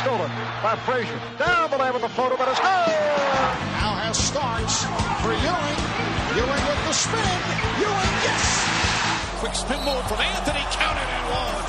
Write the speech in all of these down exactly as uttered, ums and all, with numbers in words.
stolen by Frazier. Down the lane with the floater, but it's good. Now has Starks for Ewing. Ewing with the spin. Ewing, yes! Quick spin move from Anthony. Counted and one.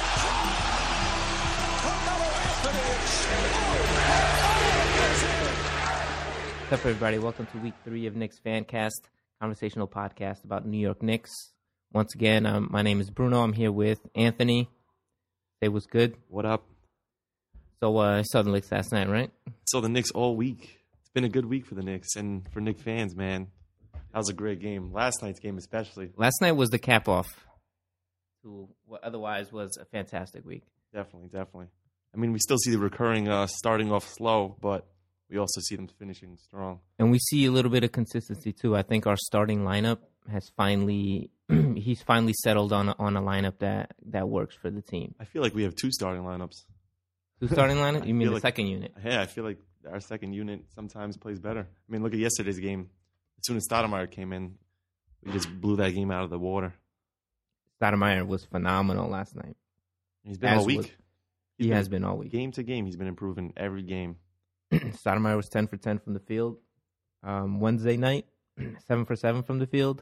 What's up, everybody? Welcome to week three of Knicks Fancast, conversational podcast about New York Knicks. Once again, um, my name is Bruno. I'm here with Anthony. Say what's good. What up? So, uh, I saw the Knicks last night, right? Saw the Knicks all week. It's been a good week for the Knicks and for Knicks fans, man. That was a great game. Last night's game especially. Last night was the cap-off to what otherwise was a fantastic week. Definitely, definitely. I mean, we still see the recurring uh, starting off slow, but we also see them finishing strong. And we see a little bit of consistency, too. I think our starting lineup has finally, he's finally settled on a, on a lineup that, that works for the team. I feel like we have two starting lineups. Two starting lineup? You mean the like, second unit? Yeah, I feel like our second unit sometimes plays better. I mean, look at yesterday's game. As soon as Stoudemire came in, we just blew that game out of the water. Stoudemire was phenomenal last night. He's been As all week. Was, he been, has been all week. Game to game, he's been improving every game. Stoudemire was ten for ten from the field. Um, Wednesday night, seven for seven from the field.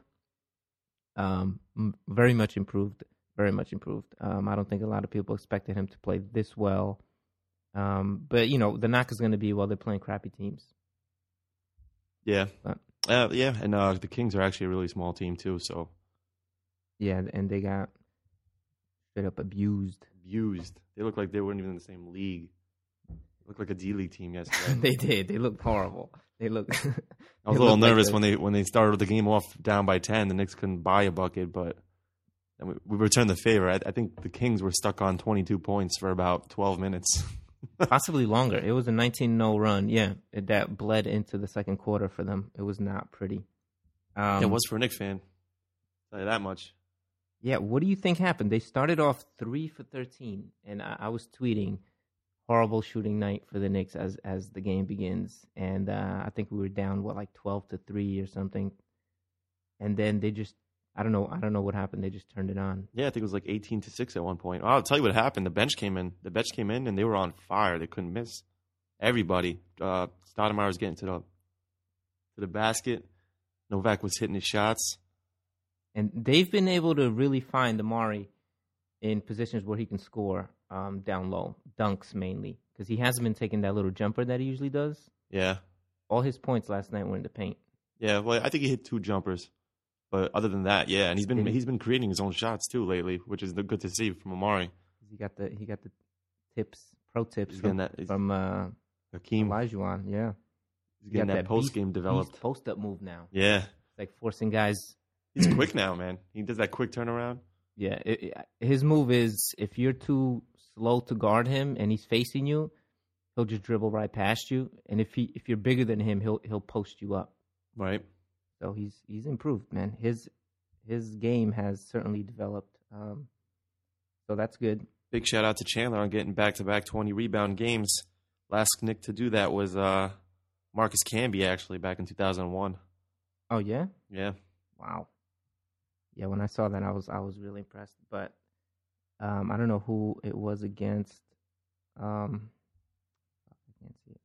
Um, very much improved. Very much improved. Um, I don't think a lot of people expected him to play this well. Um, but, you know, the knock is going to be, well, they're playing crappy teams. Yeah. But, uh, yeah, and uh, the Kings are actually a really small team, too, so. Yeah, and they got straight up abused. Abused. They look like they weren't even in the same league. Looked like a D League team yesterday. They did. They looked horrible. They looked. I was a little nervous like when they when they started the game off down by ten. The Knicks couldn't buy a bucket, but we, we returned the favor. I, I think the Kings were stuck on twenty-two points for about twelve minutes, possibly longer. It was a nineteen oh run. Yeah, it, that bled into the second quarter for them. It was not pretty. Um, it was for a Knicks fan. I'll tell you that much. Yeah. What do you think happened? They started off three for thirteen, and I, I was tweeting. Horrible shooting night for the Knicks as as the game begins, and uh, I think we were down what like twelve to three or something, and then they just I don't know I don't know what happened. They just turned it on. Yeah, I think it was like eighteen to six at one point. Well, I'll tell you what happened. The bench came in. The bench came in and they were on fire. They couldn't miss. Everybody. Uh, Stoudemire was getting to the to the basket. Novak was hitting his shots, and they've been able to really find Amari in positions where he can score. Um, down low, dunks mainly, because he hasn't been taking that little jumper that he usually does. Yeah. All his points last night were in the paint. Yeah, well, I think he hit two jumpers, but other than that, yeah, and he's been Did he? he's been creating his own shots too lately, which is good to see from Amari. He got the he got the tips, pro tips he's from, that, from uh, Hakeem Olajuwon. Yeah, he's getting that, that post game developed. Post up move now. Yeah, it's like forcing guys. He's quick now, man. He does that quick turnaround. Yeah, it, it, his move is if you're too slow to guard him and he's facing you, he'll just dribble right past you. And if he if you're bigger than him, he'll he'll post you up. Right. So he's he's improved, man. His his game has certainly developed. Um, so that's good. Big shout out to Chandler on getting back to back twenty rebound games. Last Knick to do that was uh, Marcus Camby actually back in two thousand one. Oh yeah? Yeah. Wow. Yeah, when I saw that I was I was really impressed. But Um, I don't know who it was against. Um, I can't see it.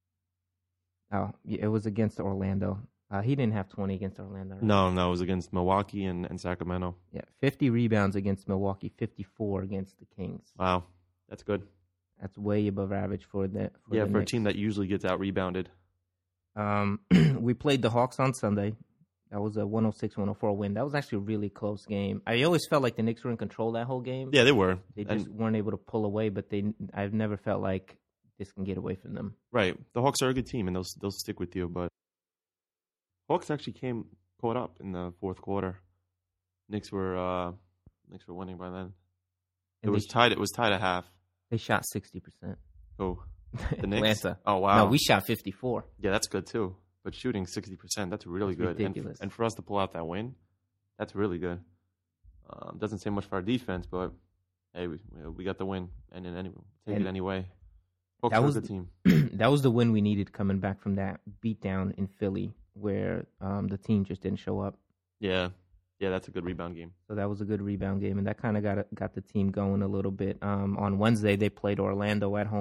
Oh, yeah, it was against Orlando. Uh, he didn't have twenty against Orlando. Right? No, no, it was against Milwaukee and, and Sacramento. Yeah, fifty rebounds against Milwaukee, fifty-four against the Kings. Wow, that's good. That's way above average for the for yeah the for Knicks. a team that usually gets out rebounded. Um, we played the Hawks on Sunday. That was a one oh six one oh four win. That was actually a really close game. I always felt like the Knicks were in control that whole game. Yeah, they were. They just and, weren't able to pull away, but they I've never felt like this can get away from them. Right. The Hawks are a good team, and they'll they'll stick with you. But Hawks actually came caught up in the fourth quarter. Knicks were uh, Knicks were winning by then. It And was they, tied. It was tied at half. They shot sixty percent. Oh, the Knicks. Atlanta. Oh wow. No, we shot fifty-four. Yeah, that's good too. But shooting sixty percent, that's really That's good. ridiculous. And, and for us to pull out that win, that's really good. Um, doesn't say much for our defense, but hey, we we got the win, and then anyway, take And it anyway. Hawks that are a was good team. that was the win we needed coming back from that beatdown in Philly, where um, the team just didn't show up. Yeah, yeah, that's a good rebound game. So that was a good rebound game, and that kind of got got the team going a little bit. Um, on Wednesday, they played Orlando at home.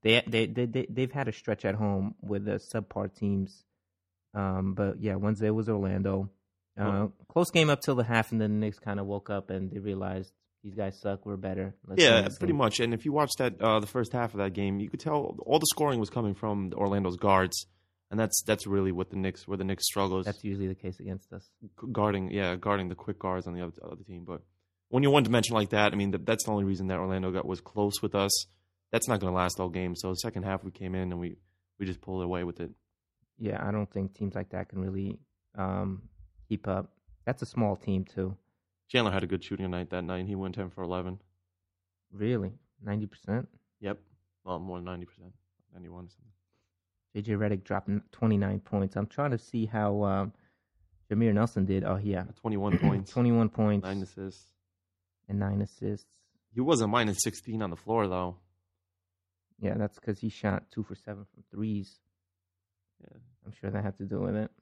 They they they, they they've had a stretch at home with the subpar teams. Um, but yeah, Wednesday was Orlando. Uh, Well- close game up till the half, and then the Knicks kind of woke up and they realized these guys suck. We're better. Let's win Yeah, this pretty game. much. And if you watched that uh, the first half of that game, you could tell all the scoring was coming from the Orlando's guards, and that's that's really what the Knicks where the Knicks struggles That's usually the case against us. guarding. Yeah, guarding the quick guards on the other, other team. But when you're one dimension like that, I mean, th- that's the only reason that Orlando got was close with us. That's not going to last all game. So the second half, we came in and we we just pulled away with it. Yeah, I don't think teams like that can really um, keep up. That's a small team too. Chandler had a good shooting night that night. He went ten for eleven. Really, ninety percent. Yep, well, more than ninety percent, ninety-one. Something. J J Redick dropped twenty-nine points. I'm trying to see how um, Jameer Nelson did. Oh, yeah. twenty-one points, twenty-one points nine assists. and nine assists. He was a minus sixteen on the floor though. Yeah, that's because he shot two for seven from threes. Yeah. I'm sure that had to do with it.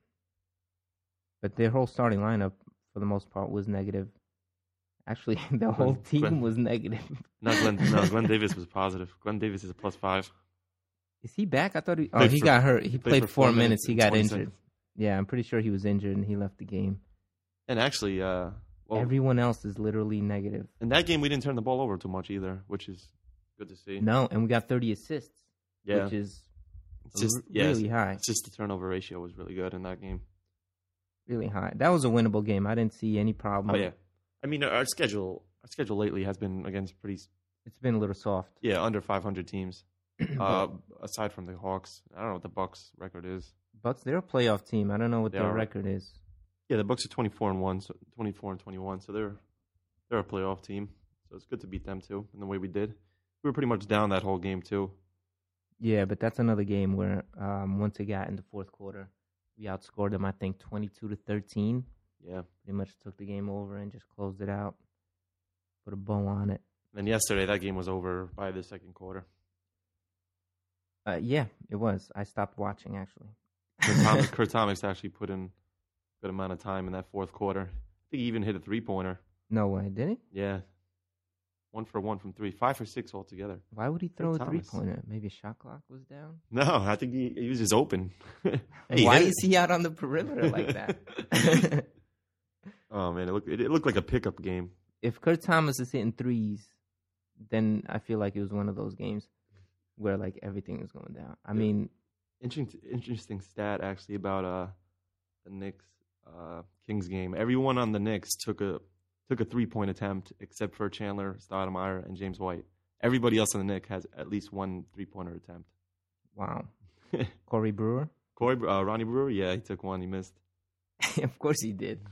But their whole starting lineup, for the most part, was negative. Actually, the whole team Glenn- was negative. No, Glenn, no, Glenn Davis was positive. Glenn Davis is a plus five. Is he back? I thought he. Oh, Played he for- got hurt. He played, for four, four minutes. minutes He and got twenty injured. seconds. Yeah, I'm pretty sure he was injured and he left the game. And actually, uh, well, Everyone else is literally negative. in that game we didn't turn the ball over too much either, which is good to see. No, and we got thirty assists, yeah, which is it's just r- yeah, really it's, high. it's just the turnover ratio was really good in that game. Really high. That was a winnable game. I didn't see any problem. Oh yeah, I mean our schedule, our schedule lately has been against pretty It's been a little soft. yeah under five hundred teams. Uh, aside from the Hawks, I don't know what the Bucks record is. Bucks, they're a playoff team. I don't know what They their are. record is. Yeah, the Bucks are twenty-four and one, so twenty-four and twenty-one. So they're they're a playoff team. So it's good to beat them too in the way we did. We were pretty much down that whole game too. Yeah, but that's another game where um, once it got in the fourth quarter, we outscored them, I think, twenty-two to thirteen. Yeah. Pretty much took the game over and just closed it out. Put a bow on it. And yesterday that game was over by the second quarter. Uh, yeah, it was. I stopped watching, actually. Kurt Thomas, Kurt Thomas actually put in a good amount of time in that fourth quarter. I think he even hit a three pointer. No way, did he? Yeah. One for one from three. Five for six altogether. Why would he throw Kurt a Thomas. three-pointer? Maybe a shot clock was down? No, I think he, he was just open. He Why hit is he out on the perimeter like that? it. Oh man, it looked it, it looked like a pickup game. If Kurt Thomas is hitting threes, then I feel like it was one of those games where like everything was going down. I Yeah. mean, Interesting, interesting stat actually about uh the Knicks uh Kings game. Everyone on the Knicks took a took a three point attempt except for Chandler, Stoudemire, and James White. Everybody else on the Knicks has at least one three pointer attempt. wow. Corey Brewer? Corey, uh, Ronnie Brewer, yeah, he took one. He missed. Of course he did.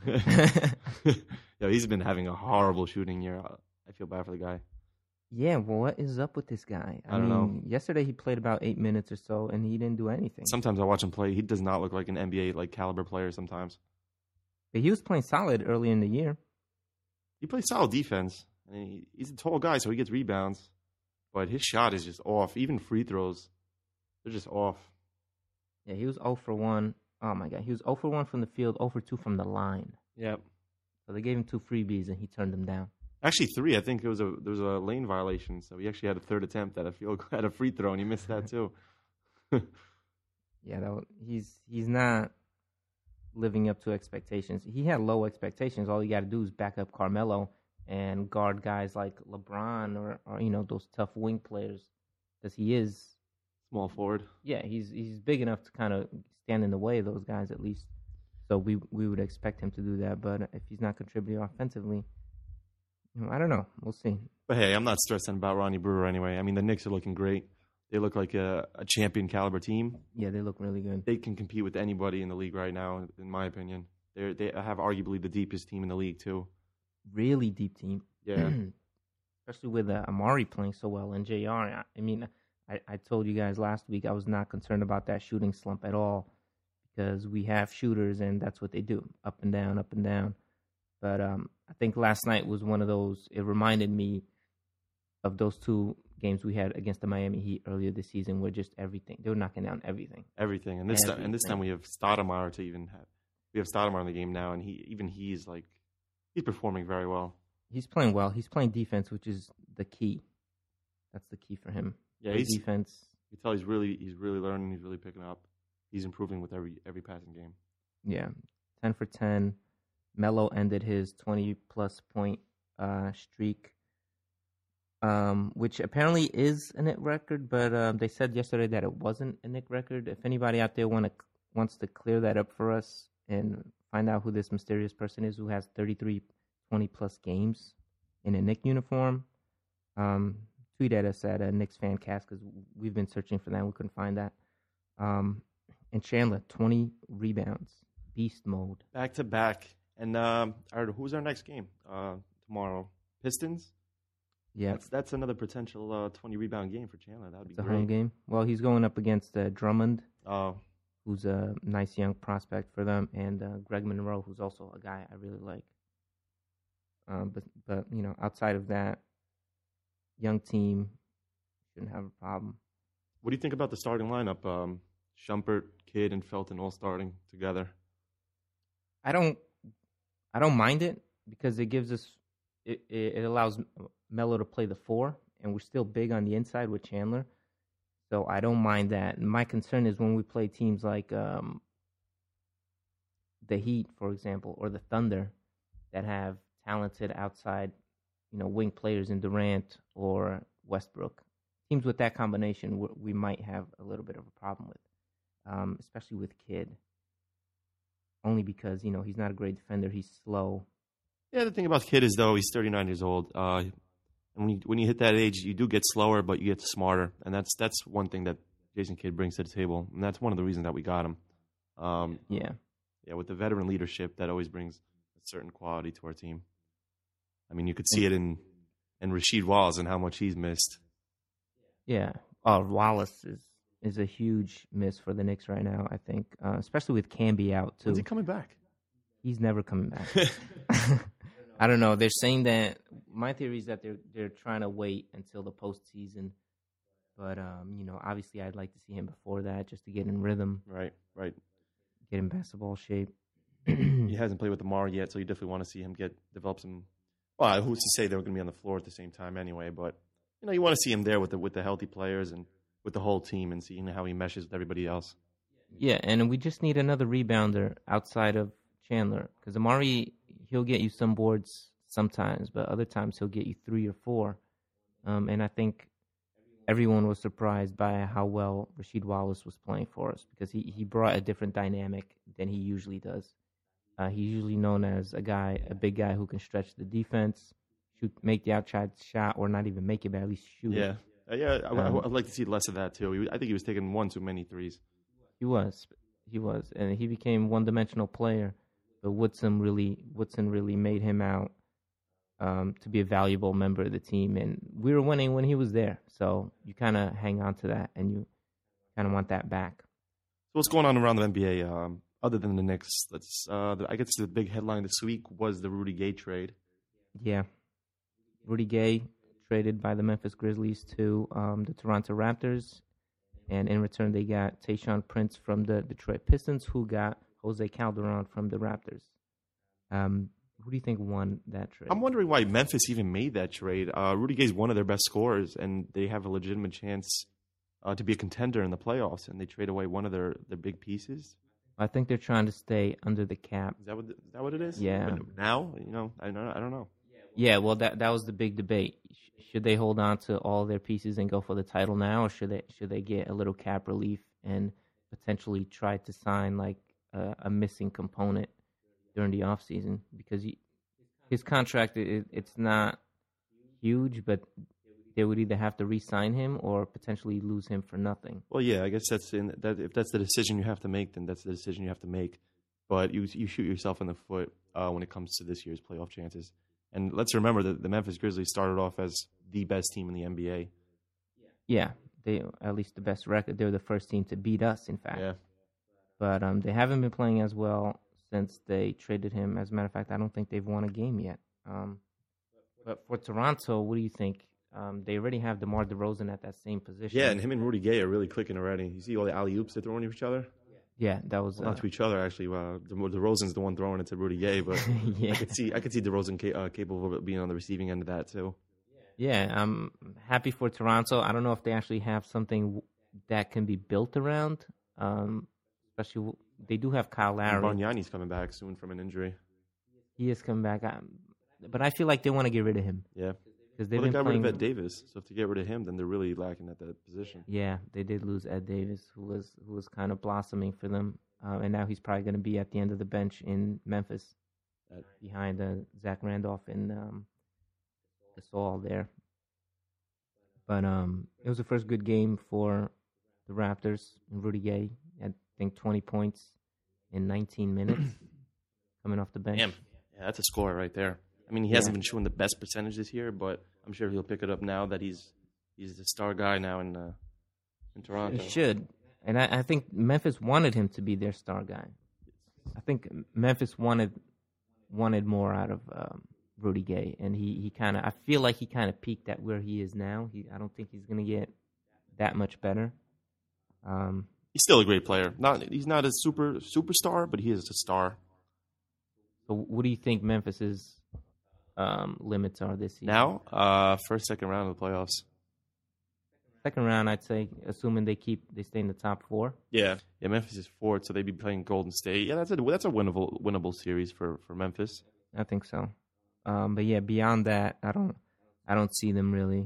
Yeah, he's been having a horrible shooting year. I feel bad for the guy. Yeah, well, what is up with this guy? I don't know. mean, yesterday he played about eight minutes or so, and he didn't do anything. Sometimes I watch him play. He does not look like an N B A like caliber player. Sometimes But he was playing solid early in the year. he plays solid defense. I mean, he, he's a tall guy, so he gets rebounds. But his shot is just off. Even free throws, they're just off. Yeah, he was zero for one. Oh, my God. He was zero for one from the field, zero for two from the line. Yep. So they gave him two freebies, and he turned them down. Actually, three. I think it was a there was a lane violation, so he actually had a third attempt at a field at a free throw, and he missed that too. Yeah, that was, he's he's not living up to expectations. He had low expectations. All you got to do is back up Carmelo and guard guys like LeBron or, or you know those tough wing players, because he is. Small forward. Yeah, he's he's big enough to kind of stand in the way of those guys at least. So we we would expect him to do that. But if he's not contributing offensively, you know, I don't know. We'll see. But hey, I'm not stressing about Ronnie Brewer anyway. I mean, the Knicks are looking great. They look like a, a champion caliber team. Yeah, they look really good. They can compete with anybody in the league right now, in my opinion. They they have arguably the deepest team in the league too. Really deep team. Yeah. Especially with uh, Amari playing so well and J R. I, I mean, I, I told you guys last week I was not concerned about that shooting slump at all because we have shooters and that's what they do, up and down, up and down. But um, I think last night was one of those, it reminded me of those two games we had against the Miami Heat earlier this season where just everything, they were knocking down everything. Everything. And this time, and this Everything. time we have Stoudemire to even have. We have Stoudemire in the game now, and he even he's like he's performing very well. He's playing well. He's playing defense, which is the key. That's the key for him. Yeah, Play he's defense. You can tell he's really he's really learning. He's really picking up. He's improving with every every passing game. Yeah, ten for ten. Melo ended his twenty-plus point uh, streak, um, which apparently is a Knick record, but um, they said yesterday that it wasn't a Knick record. If anybody out there want to wants to clear that up for us and find out who this mysterious person is who has thirty-three twenty-plus games in a Knick uniform, um, tweet at us at a Knicks fan cast because we've been searching for that and we couldn't find that. Um, and Chandler, twenty rebounds, beast mode. Back to back. And um, our, who's our next game uh, tomorrow? Pistons? Yeah. That's, that's another potential uh, twenty rebound game for Chandler. That would be It's a great. home game. Well, he's going up against uh, Drummond, Oh, who's a nice young prospect for them, and uh, Greg Monroe, who's also a guy I really like. Um, but, but, you know, outside of that, young team shouldn't have a problem. what do you think about the starting lineup? Um, Shumpert, Kidd, and Felton all starting together. I don't, I don't mind it because it gives us, it, it, it allows Melo to play the four, and we're still big on the inside with Chandler. So I don't mind that. My concern is when we play teams like um, the Heat, for example, or the Thunder, that have talented outside, you know, wing players in Durant or Westbrook. Teams with that combination, we, we might have a little bit of a problem with, um, especially with Kidd. Only because, you know, he's not a great defender. He's slow. Yeah, the thing about Kidd is, though, he's thirty-nine years old. Uh, and when you, when you hit that age, you do get slower, but you get smarter. And that's that's one thing that Jason Kidd brings to the table. And that's one of the reasons that we got him. Um, Yeah. yeah, with the veteran leadership, that always brings a certain quality to our team. I mean, you could see it in, in Rasheed Wallace and how much he's missed. Yeah. Oh, Wallace is, is a huge miss for the Knicks right now, I think, uh, especially with Camby out, too. When's he coming back? He's never coming back. I don't know. They're saying that my theory is that they're they're trying to wait until the postseason. But um, you know, obviously, I'd like to see him before that just to get in rhythm, Right, right. get in basketball shape. He hasn't played with Amar yet, so you definitely want to see him get develop some. Well, who's to say they're going to be on the floor at the same time anyway? But you know, you want to see him there with the with the healthy players and with the whole team and seeing how he meshes with everybody else. Yeah, and we just need another rebounder outside of Chandler because Amari, he'll get you some boards sometimes, but other times he'll get you three or four. Um, and I think everyone was surprised by how well Rasheed Wallace was playing for us because he, he brought a different dynamic than he usually does. Uh, he's usually known as a guy, a big guy who can stretch the defense, shoot, make the outside shot, or not even make it, but at least shoot Yeah, it. uh, yeah. I, Um, I, I'd like to see less of that too. He, I think he was taking one too many threes. He was, he was, and he became one-dimensional player. But Woodson really, Woodson really made him out um, to be a valuable member of the team, and we were winning when he was there. So you kind of hang on to that, and you kind of want that back. So what's going on around the N B A? Um, other than the Knicks, let's. Uh, the, I guess the big headline this week was the Rudy Gay trade. Yeah, Rudy Gay traded by the Memphis Grizzlies to um, the Toronto Raptors, and in return they got Tayshaun Prince from the Detroit Pistons, who got Jose Calderon from the Raptors. Um, who do you think won that trade? I'm wondering why Memphis even made that trade. Uh, Rudy Gay's one of their best scorers, and they have a legitimate chance uh, to be a contender in the playoffs, and they trade away one of their, their big pieces. I think they're trying to stay under the cap. Is that what, is that what it is? Yeah. But now, you know, I don't, I don't know. Yeah, well, that that was the big debate. Sh- should they hold on to all their pieces and go for the title now, or should they should they get a little cap relief and potentially try to sign like a, a missing component during the offseason? Because he, his contract, it, it's not huge, but they would either have to re-sign him or potentially lose him for nothing. Well, yeah, I guess that's in that. If that's the decision you have to make, then that's the decision you have to make. But you you shoot yourself in the foot uh, when it comes to this year's playoff chances. And let's remember that the Memphis Grizzlies started off as the best team in the N B A. Yeah, they at least the best record. They were the first team to beat us, in fact. Yeah. But um, they haven't been playing as well since they traded him. As a matter of fact, I don't think they've won a game yet. Um, but for Toronto, what do you think? Um, they already have DeMar DeRozan at that same position. Yeah, and him and Rudy Gay are really clicking already. You see all the alley-oops they're throwing to each other? Yeah, that was... Well, Uh, not to each other, actually. Uh, De- DeRozan's the one throwing it to Rudy Gay, but yeah. I could see I could see DeRozan ca- uh, capable of being on the receiving end of that, too. Yeah, I'm happy for Toronto. I don't know if they actually have something that can be built around. Um, especially they do have Kyle Lowry. Bargnani's coming back soon from an injury. He is coming back, um, but I feel like they want to get rid of him. Yeah. Because they've Well, they been got playing. rid of Ed Davis, so if they get rid of him, then they're really lacking at that position. Yeah, they did lose Ed Davis, who was who was kind of blossoming for them, uh, and now he's probably going to be at the end of the bench in Memphis, That- behind uh, Zach Randolph and um, Gasol there. But um, it was the first good game for the Raptors. And Rudy Gay had, I think, twenty points in nineteen minutes coming off the bench. Damn. Yeah, that's a score right there. I mean, he Yeah. hasn't been showing the best percentage this year, but I'm sure he'll pick it up now that he's he's the star guy now in uh, in Toronto. It should. And I, I think Memphis wanted him to be their star guy. I think Memphis wanted wanted more out of um, Rudy Gay, and he, he kind of I feel like he kind of peaked at where he is now. He I don't think he's going to get that much better. Um, He's still a great player. Not he's not a super superstar, but he is a star. so what do you think Memphis's um, limits are this season? Now, uh, first second round of the playoffs. Second round, I'd say, assuming they keep they stay in the top four. Yeah, yeah. Memphis is fourth, so they'd be playing Golden State. Yeah, that's a that's a winnable winnable series for, for Memphis. I think so. Um, but yeah, beyond that, I don't I don't see them really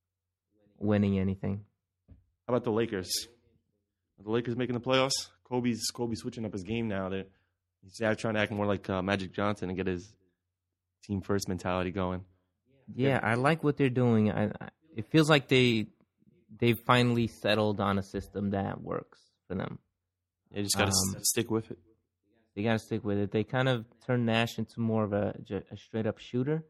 winning anything. How about the Lakers? Are the Lakers making the playoffs? Kobe's Kobe's switching up his game now. That he's out trying to act more like uh, Magic Johnson and get his team first mentality going. Yeah, I like what they're doing. I, I it feels like they they've finally settled on a system that works for them. You just got to Um, s- stick with it. They got to stick with it. They kind of turned Nash into more of a, a straight up shooter,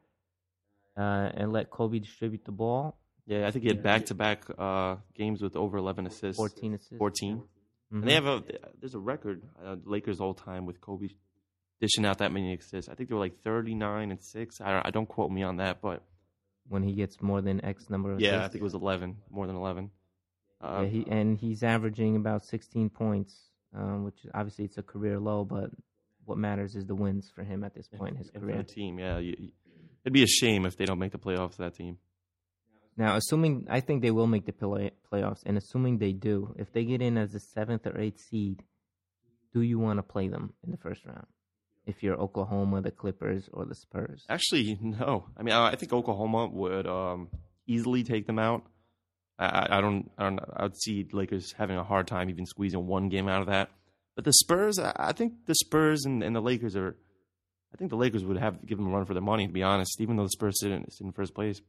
uh, and let Kobe distribute the ball. Yeah, I think he had back to back games with over eleven assists. Fourteen assists. Fourteen. Mhm. And they have a there's a record, uh, Lakers all time with Kobe dishing out that many assists. I think they were like thirty-nine and six. I don't, I don't quote me on that, but When he gets more than X number of yeah, I assists. think it was eleven, more than eleven. Uh, Yeah, he and he's averaging about sixteen points, um, which obviously it's a career low, but what matters is the wins for him at this point in his and for career. the team, yeah, you, you- it'd be a shame if they don't make the playoffs. That team. Now, assuming I think they will make the play, playoffs, and assuming they do, if they get in as the seventh or eighth seed, do you want to play them in the first round? If you're Oklahoma, the Clippers, or the Spurs, Actually, no. I mean, I, I think Oklahoma would um, easily take them out. I, I, I don't. I don't. I would see Lakers having a hard time even squeezing one game out of that. But the Spurs, I, I think the Spurs and, and the Lakers are. I think the Lakers would have give them a run for their money, to be honest. Even though the Spurs sit in, sit in first place.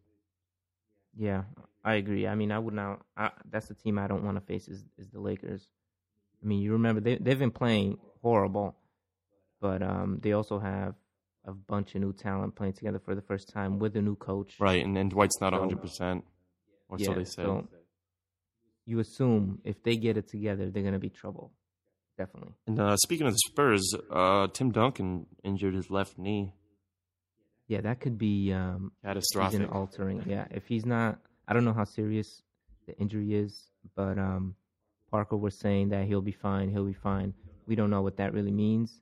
yeah, I agree. I mean, I would not. I, that's the team I don't want to face is, is the Lakers. I mean, you remember they they've been playing horrible, but um, they also have a bunch of new talent playing together for the first time with a new coach. Right, and, and Dwight's not So- one hundred percent, or Yeah, so they say. so you assume if they get it together, they're going to be trouble. Definitely. And uh, speaking of the Spurs, uh, Tim Duncan injured his left knee. Yeah, that could be um, Catastrophic. season altering. Yeah, if he's not, I don't know how serious the injury is, but um, Parker was saying that he'll be fine. He'll be fine. We don't know what that really means,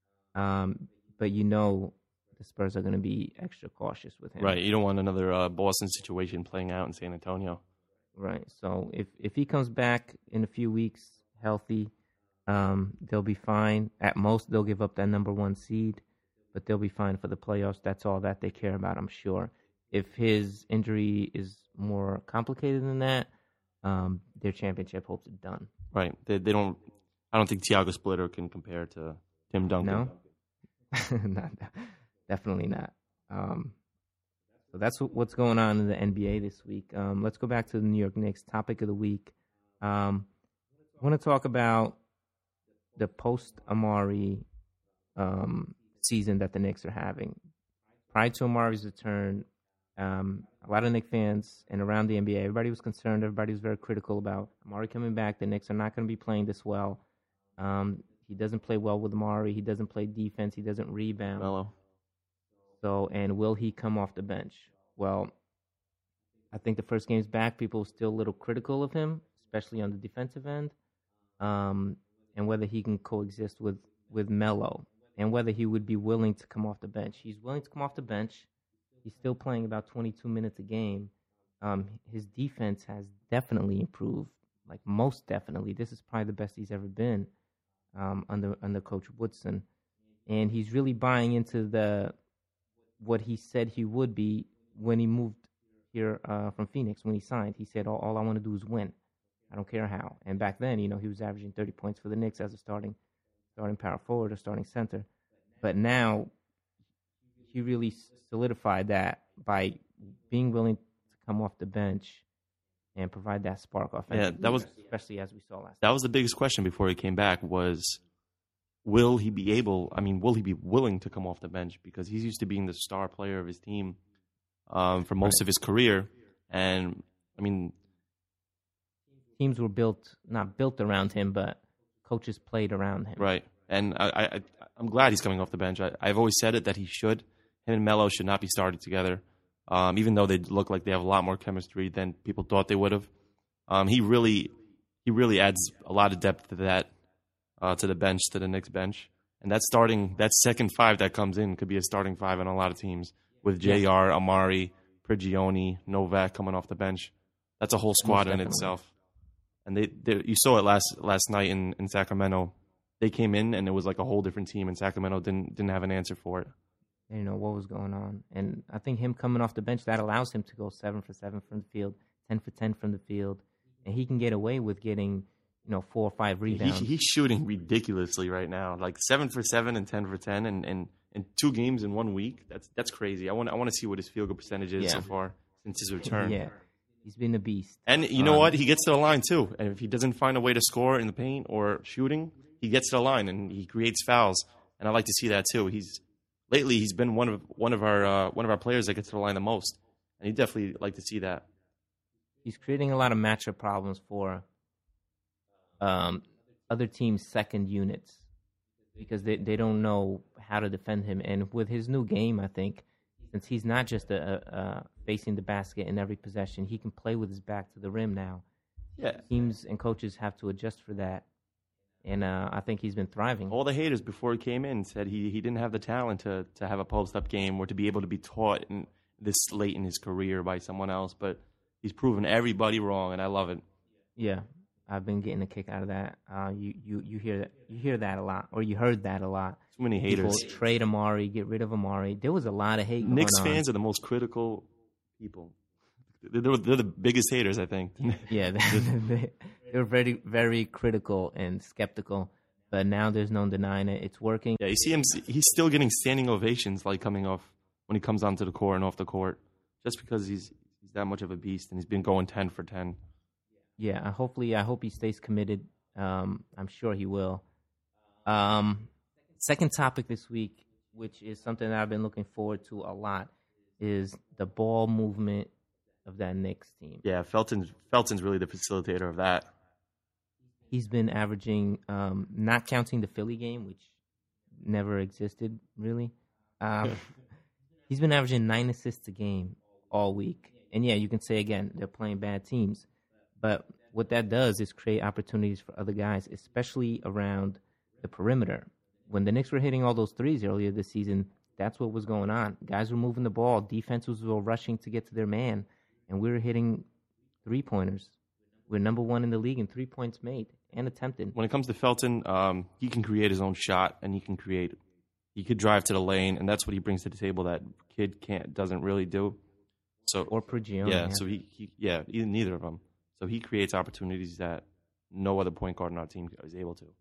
um, but you know, the Spurs are going to be extra cautious with him. Right, you don't want another uh, Boston situation playing out in San Antonio. Right. So if if he comes back in a few weeks healthy, um, they'll be fine. At most, they'll give up that number one seed, but they'll be fine for the playoffs. That's all that they care about, I'm sure. If his injury is more complicated than that, um, their championship hopes are done. Right, they they don't. I don't think Thiago Splitter can compare to Tim Duncan. No, not, definitely not. Um, so that's what- what's going on in the N B A this week. Um, let's go back to the New York Knicks. Topic of the week. Um, I want to talk about the post-Amari um, season that the Knicks are having. Prior to Amari's return, um, a lot of Knicks fans and around the N B A, everybody was concerned. Everybody was very critical about Amari coming back. The Knicks are not going to be playing this well. Um, he doesn't play well with Amari. He doesn't play defense. He doesn't rebound. Melo. So, and will he come off the bench? Well, I think the first game's back, people were still a little critical of him, especially on the defensive end, um, and whether he can coexist with, with Melo, and whether he would be willing to come off the bench. He's willing to come off the bench. He's still playing about twenty-two minutes a game. Um, his defense has definitely improved like most definitely. This is probably the best he's ever been um, under under Coach Woodson, and he's really buying into the what he said he would be when he moved here uh, from Phoenix. When he signed, he said, all, all I want to do is win. I don't care how. And back then, you know, he was averaging thirty points for the Knicks as a starting starting power forward or starting center. But now he really solidified that by being willing to come off the bench and provide that spark offensively. Yeah, that was especially as we saw last. That was the biggest question before he came back was, will he be able? I mean, will he be willing to come off the bench? Because he's used to being the star player of his team um, for most Right. of his career, and I mean, teams were built not built around him, but coaches played around him. right. And I, I, I'm glad he's coming off the bench. I, I've always said it that he should. Him and Melo should not be started together, um, even though they look like they have a lot more chemistry than people thought they would have. Um, he really, he really adds a lot of depth to that, uh, to the bench, to the Knicks bench, and that starting, that second five that comes in could be a starting five on a lot of teams with J R, Amari, Prigioni, Novak coming off the bench. That's a whole squad in itself. And they, they, you saw it last last night in, in Sacramento. They came in and it was like a whole different team, and Sacramento didn't didn't have an answer for it. They didn't know what was going on. And I think him coming off the bench, that allows him to go seven for seven from the field, ten for ten from the field. And he can get away with getting, you know, four or five rebounds. He, he's shooting ridiculously right now, like seven for seven and ten for ten, and, and, and two games in one week. That's that's crazy. I want I want to see what his field goal percentage is Yeah. so far since his return. Yeah, he's been a beast. And you know Um, what? He gets to the line too. And if he doesn't find a way to score in the paint or shooting, he gets to the line and he creates fouls. And I like to see that too. He's lately he's been one of one of our uh, one of our players that gets to the line the most, and he definitely like to see that. He's creating a lot of matchup problems for um, other teams' second units because they, they don't know how to defend him. And with his new game, I think, since he's not just a, a, a facing the basket in every possession, he can play with his back to the rim now. Yeah. Teams and coaches have to adjust for that. And uh, I think he's been thriving. All the haters before he came in said he, he didn't have the talent to, to have a post-up game or to be able to be taught in this late in his career by someone else. But he's proven everybody wrong, and I love it. Yeah, I've been getting a kick out of that. Uh, you, you, you hear that you hear that a lot, or you heard that a lot. Too many People haters. trade Amari, get rid of Amari. There was a lot of hate. Knicks going on. fans are the most critical people. They're, they're the biggest haters, I think. Yeah, they, they're very, very critical and skeptical. But now there's no denying it. It's working. Yeah, you see him. He's still getting standing ovations, like coming off when he comes onto the court and off the court, just because he's he's that much of a beast and he's been going ten for ten. Yeah, I- hopefully, I hope he stays committed. Um, I'm sure he will. Um, second topic this week, which is something that I've been looking forward to a lot, is the ball movement of that Knicks team. Yeah, Felton's Felton's really the facilitator of that. He's been averaging, um, not counting the Philly game, which never existed, really. Um, he's been averaging nine assists a game all week. And, yeah, you can say, again, they're playing bad teams. But what that does is create opportunities for other guys, especially around the perimeter. When the Knicks were hitting all those threes earlier this season, that's what was going on. Guys were moving the ball. Defenses were rushing to get to their man. And we were hitting three-pointers. We're number one in the league in three points made and attempted. When it comes to Felton, um, he can create his own shot, and he can create. He could drive to the lane, and that's what he brings to the table that kid can't doesn't really do. So Or Prigioni. yeah, so he, he yeah either, neither of them. So he creates opportunities that no other point guard on our team is able to.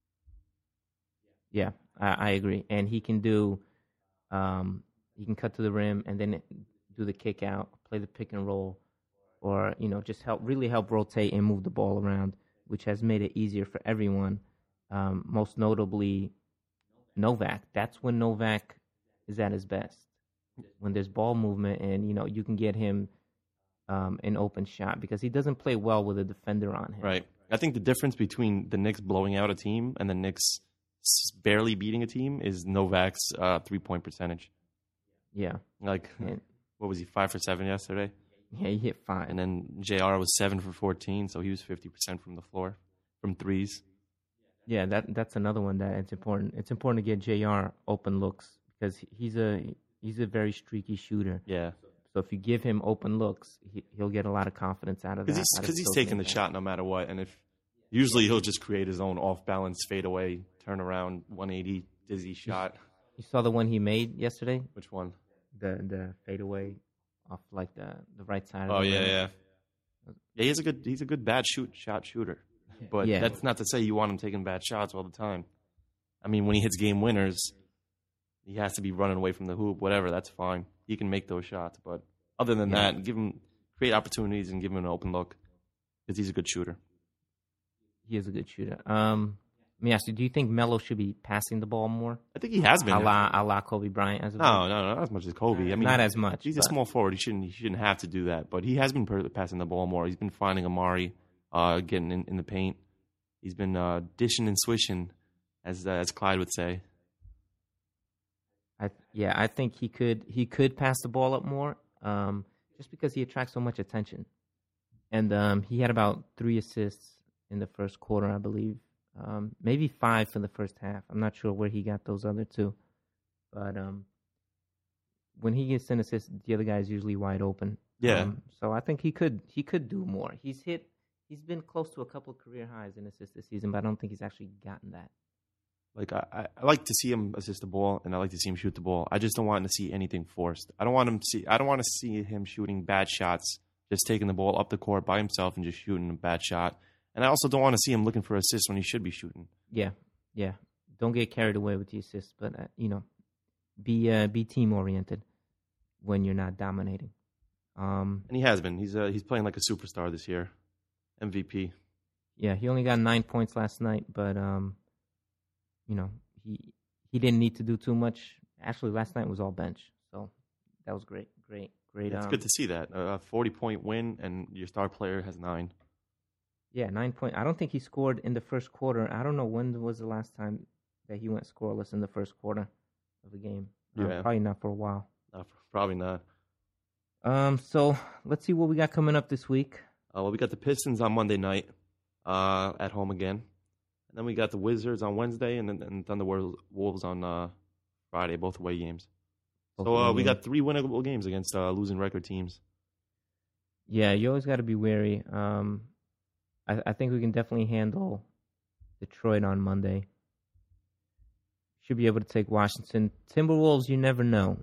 Yeah, I, I agree. And he can do, um, he can cut to the rim and then do the kick out, play the pick and roll, or, you know, just help, really help rotate and move the ball around, which has made it easier for everyone. Um, most notably, Novak. That's when Novak is at his best. When there's ball movement and, you know, you can get him um, an open shot because he doesn't play well with a defender on him. Right. I think the difference between the Knicks blowing out a team and the Knicks barely beating a team is Novak's uh, three-point percentage. Yeah. Like, And, what was he, five for seven yesterday? yeah, he hit five. And then J R was seven for fourteen, so he was fifty percent from the floor, from threes. Yeah, that that's another one that it's important. It's important to get J R open looks because he's a he's a very streaky shooter. Yeah. So if you give him open looks, he, he'll get a lot of confidence out of that. Because he's, cause he's taking the shot no matter what. And if usually he'll just create his own off-balance fadeaway, turn around, one eighty, dizzy shot. You saw the one he made yesterday? Which one? The the fadeaway off like the, the right side. Oh, of the yeah, rim. yeah. Yeah, he's a good he's a good bad shoot shot shooter. But Yeah. that's not to say you want him taking bad shots all the time. I mean, when he hits game winners, he has to be running away from the hoop, whatever, that's fine. He can make those shots. But other than Yeah. that, give him create opportunities and give him an open look because he's a good shooter. He is a good shooter. Um, let me ask you, do you think Melo should be passing the ball more? I think he has been. A la, a la Kobe Bryant? As of No, no, no, not as much as Kobe. I mean, Not as much, He's a but- small forward. He shouldn't. He shouldn't have to do that. But he has been per- passing the ball more. He's been finding Amari, uh, getting in, in the paint. He's been uh, dishing and swishing, as uh, as Clyde would say. I, yeah, I think he could he could pass the ball up more, um, just because he attracts so much attention. And um, he had about three assists in the first quarter, I believe. Um, maybe five for the first half. I'm not sure where he got those other two. But um, when he gets an assist, the other guy is usually wide open. Yeah. Um, so I think he could he could do more. He's hit. He's been close to a couple of career highs in assists this season, but I don't think he's actually gotten that. Like I, I, I like to see him assist the ball, and I like to see him shoot the ball. I just don't want to see anything forced. I don't want him to see. I don't want to see him shooting bad shots, just taking the ball up the court by himself and just shooting a bad shot. And I also don't want to see him looking for assists when he should be shooting. Yeah, yeah. Don't get carried away with the assists, but uh, you know, be uh, be team oriented when you're not dominating. Um, And he has been. He's uh, he's playing like a superstar this year, M V P. yeah, he only got nine points last night, but um, you know, he he didn't need to do too much. Actually, last night was all bench, so that was great, great, great. It's um, good to see that a forty point win, and your star player has nine. Yeah, nine point. I don't think he scored in the first quarter. I don't know when was the last time that he went scoreless in the first quarter of a game. Um, Yeah. probably not for a while. Uh, probably not. Um, so let's see what we got coming up this week. Uh, well, we got the Pistons on Monday night uh, at home again. And then we got the Wizards on Wednesday and then and Thunder Wolves on uh, Friday, both away games. Both so uh, away we games. got three winnable games against uh, losing record teams. Yeah, you always got to be wary. Um, I, I think we can definitely handle Detroit on Monday. Should be able to take Washington. Timberwolves, you never know.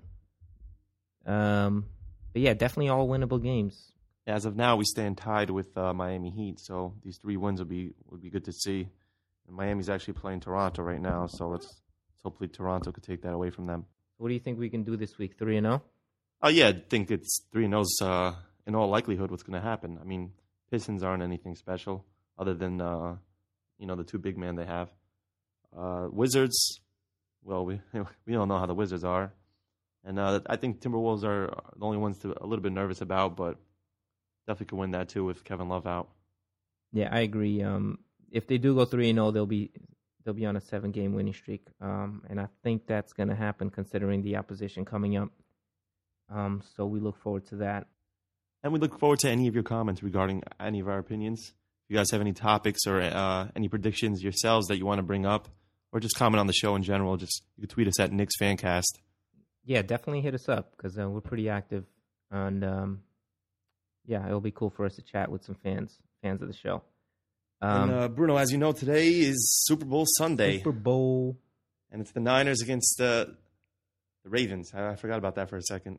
Um, but yeah, definitely all winnable games. As of now, we stand tied with uh, Miami Heat, so these three wins would be would be good to see. And Miami's actually playing Toronto right now, so let's, let's hopefully Toronto could take that away from them. What do you think we can do this week? Three and zero. Oh yeah, I think it's three and O's uh, in all likelihood what's going to happen. I mean, Pistons aren't anything special other than uh, you know the two big men they have. Uh, Wizards, well, we we all know how the Wizards are, and uh, I think Timberwolves are the only ones to a little bit nervous about, but definitely could win that too with Kevin Love out. Yeah, I agree. Um, if they do go three and zero, they'll be they'll be on a seven game winning streak. Um, and I think that's going to happen considering the opposition coming up. Um, so we look forward to that. And we look forward to any of your comments regarding any of our opinions. If you guys have any topics or uh, any predictions yourselves that you want to bring up, or just comment on the show in general, just you can tweet us at Knicks Fancast. Yeah, definitely hit us up because uh, we're pretty active, and um, yeah, it'll be cool for us to chat with some fans, fans of the show. Um, and uh, Bruno, as you know, today is Super Bowl Sunday, Super Bowl, and it's the Niners against uh, the Ravens. I, I forgot about that for a second.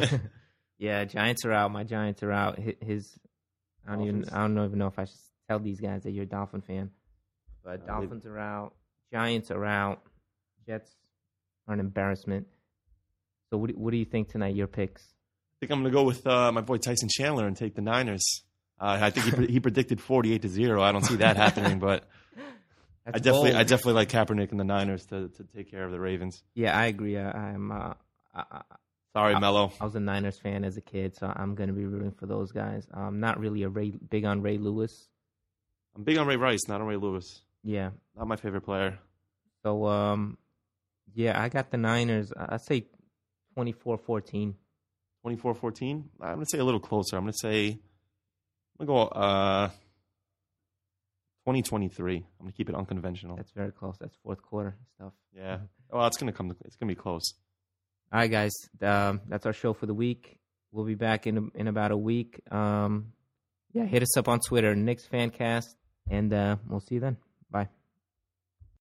yeah, Giants are out. My Giants are out. His, his I don't Dolphins. even I don't even know if I should tell these guys that you're a Dolphin fan, but Uh, Dolphins are out. Giants are out. Jets are an embarrassment. So what do, what do you think tonight? Your picks? I think I'm going to go with uh, my boy Tyson Chandler and take the Niners. Uh, I think he, pre- he predicted forty-eight to zero. I don't see that happening, but That's I definitely bold. I definitely like Kaepernick and the Niners to, to take care of the Ravens. Yeah, I agree. I, I'm. Uh, I, I, Sorry, I- Mello. I was a Niners fan as a kid, so I'm going to be rooting for those guys. I'm not really a Ray, big on Ray Lewis. I'm big on Ray Rice, not on Ray Lewis. Yeah. Not my favorite player. So, um, yeah, I got the Niners. I say twenty-four fourteen. twenty-four fourteen. I'm going to say a little closer. I'm going to say, I'm going to go uh, twenty twenty-three. I'm going to keep it unconventional. That's very close. That's fourth quarter stuff. Yeah. Well, it's going to come. It's going to be close. All right, guys. Um, that's our show for the week. we'll be back in in about a week. Um, yeah, hit us up on Twitter, Knicks Fancast, and uh, we'll see you then. Bye.